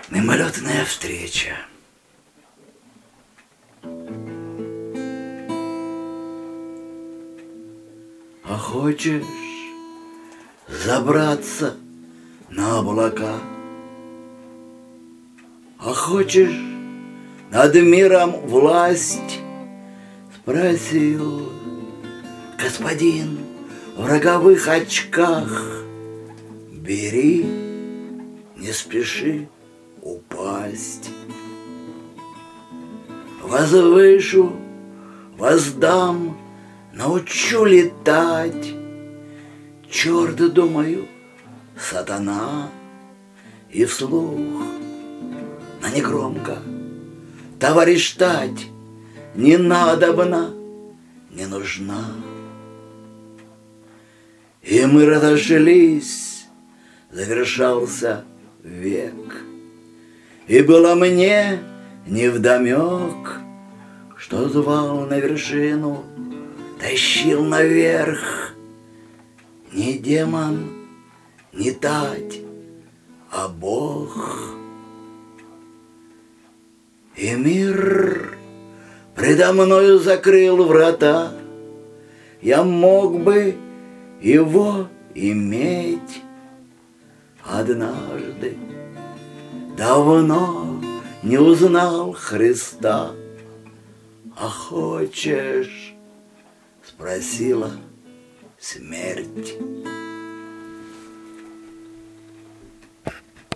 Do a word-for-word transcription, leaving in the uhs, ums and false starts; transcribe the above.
Мимолетная встреча. А хочешь забраться на облака? А хочешь над миром власть? Спросил господин в роговых очках. Бери, не спеши упасть. Возвышу, воздам, научу летать. Черт, думаю, сатана, и вслух, но негромко: товарищ Тать, не надобно, не нужна. И мы разошлись, завершался век. И было мне невдомек, что звал на вершину, тащил наверх не демон, не Тать, а Бог. И мир предо мною закрыл врата. Я мог бы его иметь однажды. Давно не узнал Христа. А хочешь, спросила смерть.